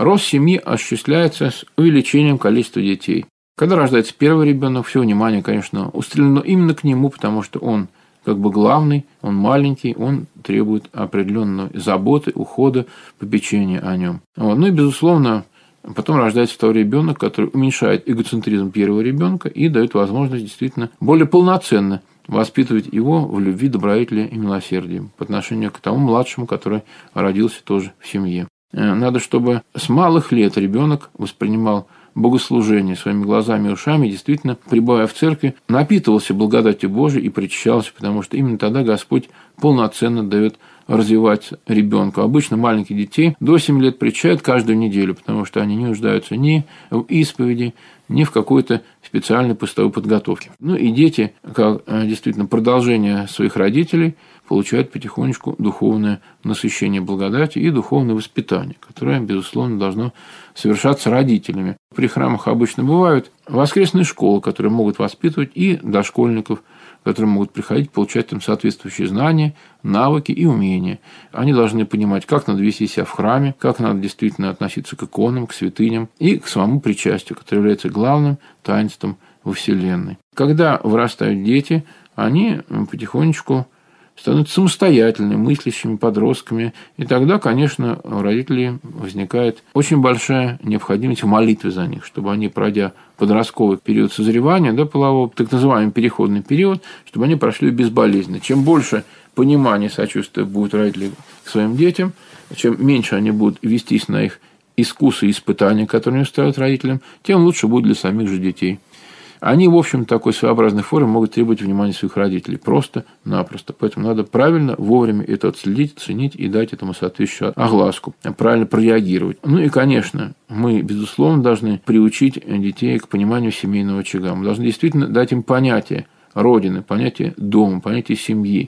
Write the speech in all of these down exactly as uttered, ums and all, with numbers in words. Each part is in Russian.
Рост семьи осуществляется с увеличением количества детей. Когда рождается первый ребенок, все внимание, конечно, устремлено именно к нему, потому что он как бы главный, он маленький, он требует определенной заботы, ухода, попечения о нем. Вот. Ну и, безусловно, потом рождается второй ребенок, который уменьшает эгоцентризм первого ребенка и дает возможность действительно более полноценно воспитывать его в любви, добродетели и милосердии по отношению к тому младшему, который родился тоже в семье. Надо, чтобы с малых лет ребенок воспринимал богослужение своими глазами и ушами, действительно, пребывая в церкви, напитывался благодатью Божией и причащался, потому что именно тогда Господь полноценно дает развивать ребенку. Обычно маленьких детей до семи лет причащают каждую неделю, потому что они не нуждаются ни в исповеди, ни в какой-то специальной постовой подготовке. Ну и дети, как действительно продолжение своих родителей, получают потихонечку духовное насыщение благодатью и духовное воспитание, которое, безусловно, должно совершаться родителями. При храмах обычно бывают воскресные школы, которые могут воспитывать и дошкольников, которые могут приходить, получать там соответствующие знания, навыки и умения. Они должны понимать, как надо вести себя в храме, как надо действительно относиться к иконам, к святыням и к самому причастию, которое является главным таинством во Вселенной. Когда вырастают дети, они потихонечку становятся самостоятельными, мыслящими подростками. И тогда, конечно, у родителей возникает очень большая необходимость в молитве за них, чтобы они, пройдя подростковый период созревания, да, полового, так называемый переходный период, чтобы они прошли безболезненно. Чем больше понимания и сочувствия будет у родителей к своим детям, чем меньше они будут вестись на их искусы и испытания, которые они устраивают родителям, тем лучше будет для самих же детей. Они, в общем, такой своеобразной форме могут требовать внимания своих родителей. Просто-напросто. Поэтому надо правильно, вовремя это отследить, оценить и дать этому соответствующую огласку. Правильно прореагировать. Ну и, конечно, мы, безусловно, должны приучить детей к пониманию семейного очага. Мы должны действительно дать им понятие родины, понятие дома, понятие семьи,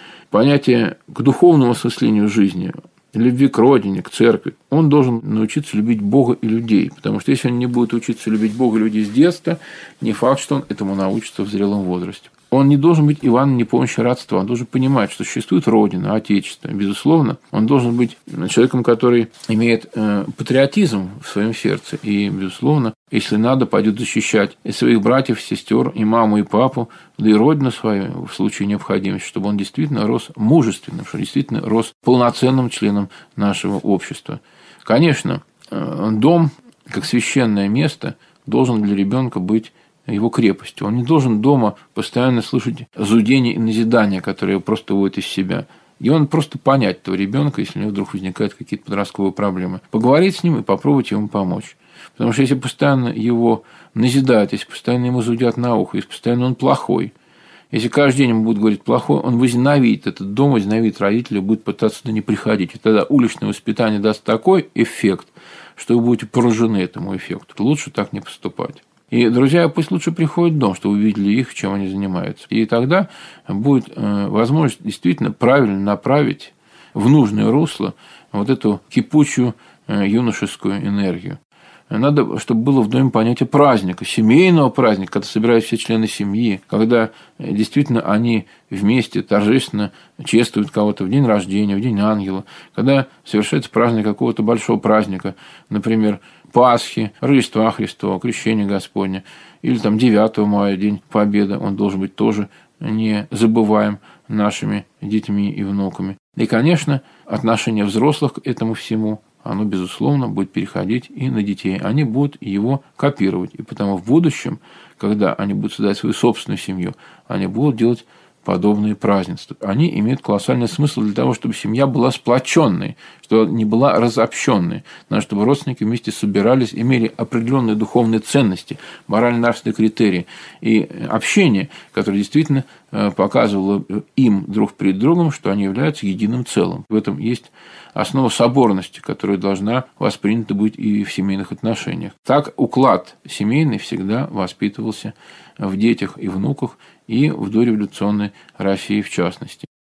понятие к духовному осмыслению жизни, любви к родине, к церкви. Он должен научиться любить Бога и людей. Потому что если он не будет учиться любить Бога и людей с детства, не факт, что он этому научится в зрелом возрасте. Он не должен быть Иваном непомнящего родства. Он должен понимать, что существует Родина, Отечество. Безусловно, он должен быть человеком, который имеет патриотизм в своем сердце. И, безусловно, если надо, пойдет защищать и своих братьев, сестер, и маму, и папу, да и родину свою в случае необходимости, чтобы он действительно рос мужественным, чтобы действительно рос полноценным членом нашего общества. Конечно, дом, как священное место, должен для ребенка быть его крепостью. Он не должен дома постоянно слышать зудение и назидания, которые просто выводят из себя. И он просто понять этого ребенка, если у него вдруг возникают какие-то подростковые проблемы. Поговорить с ним и попробовать ему помочь. Потому что если постоянно его назидают, если постоянно ему зудят на ухо, если постоянно он плохой, если каждый день ему будут говорить плохой, он возненавидит этот дом, возненавидит родителей, будет пытаться туда не приходить. И тогда уличное воспитание даст такой эффект, что вы будете поражены этому эффекту. Лучше так не поступать. И, друзья, пусть лучше приходят в дом, чтобы вы видели их, чем они занимаются. И тогда будет возможность действительно правильно направить в нужное русло вот эту кипучую юношескую энергию. Надо, чтобы было в доме понятие праздника, семейного праздника, когда собираются все члены семьи, когда действительно они вместе торжественно чествуют кого-то в день рождения, в день ангела, когда совершается праздник какого-то большого праздника, например, Пасхи, Рождества Христова, Крещения Господня, или там девятого мая, День Победы, он должен быть тоже не забываем нашими детьми и внуками. И, конечно, отношение взрослых к этому всему, оно, безусловно, будет переходить и на детей. Они будут его копировать. И потому в будущем, когда они будут создать свою собственную семью, они будут делать подобные празднества. Они имеют колоссальный смысл для того, чтобы семья была сплоченной, чтобы не была разобщенной, надо, чтобы родственники вместе собирались, имели определенные духовные ценности, морально-нравственные критерии и общение, которое действительно показывало им друг перед другом, что они являются единым целым. В этом есть основа соборности, которая должна воспринята быть и в семейных отношениях. Так уклад семейный всегда воспитывался в детях и внуках, и в дореволюционной России в частности.